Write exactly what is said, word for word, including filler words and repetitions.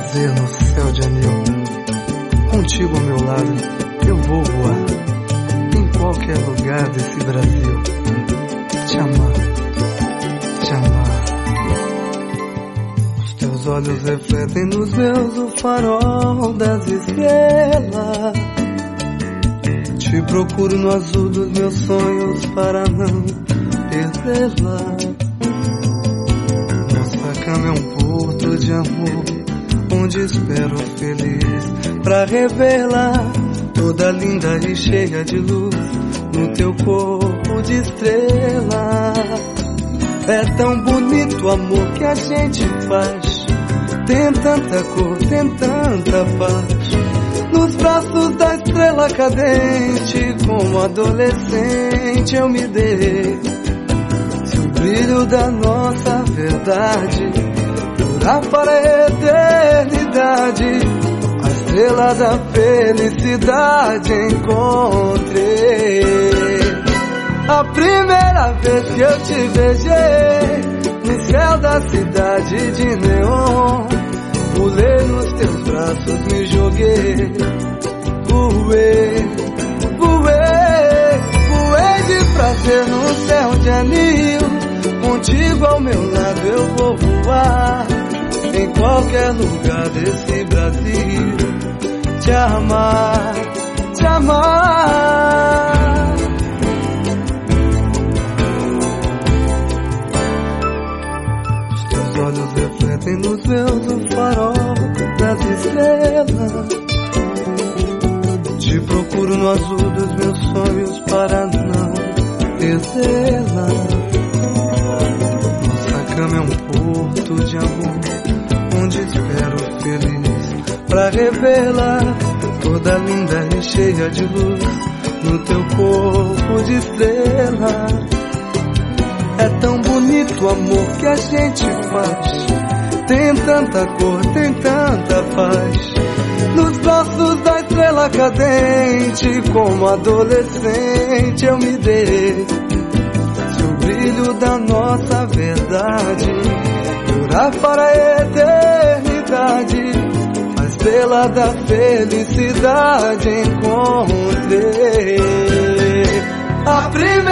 prazer no céu de anil. Contigo ao meu lado eu vou voar em qualquer lugar desse Brasil. Te amar, te amar. Os teus olhos refletem nos meus o farol das estrelas. Te procuro no azul dos meus sonhos para não perdê-la. Nossa cama é um porto de amor, onde espero feliz pra revelar, toda linda e cheia de luz no teu corpo de estrela. É tão bonito o amor que a gente faz, tem tanta cor, tem tanta paz. Nos braços da estrela cadente, como adolescente eu me dei. Se o brilho da nossa verdade durar para a eternidade, a estrela da felicidade encontrei. A primeira vez que eu te beijei, no céu da cidade de neon, pulei nos teus braços, me joguei, voei, voei, voei de prazer no céu de anil. Contigo ao meu lado eu vou voar em qualquer lugar desse Brasil. Te amar, te amar. Os teus olhos refletem nos meus o farol das estrelas. Te procuro no azul dos meus sonhos para não perdê-la. Nossa cama é um porto de amor, onde espero feliz pra revelar, toda linda e cheia de luz no teu corpo de estrela. É tão bonito o amor que a gente faz, tem tanta cor, tem tanta paz. Nos braços da estrela cadente, como adolescente eu me dei. Se o brilho da nossa verdade durar para a eternidade, a estrela da felicidade encontrei. A primeira